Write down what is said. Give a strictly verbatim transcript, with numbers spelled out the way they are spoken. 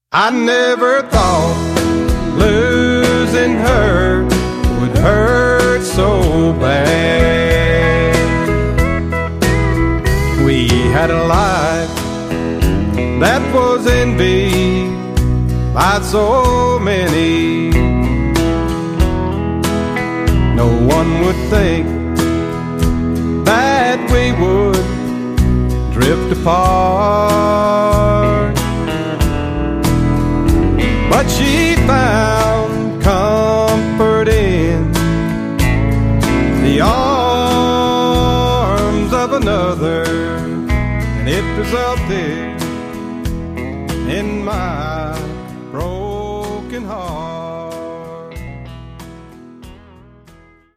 I never thought losing her would hurt so bad. We had a life that was envied by so many. No one would think that we would drift apart. But she found comfort in the arms of another, and it resulted in my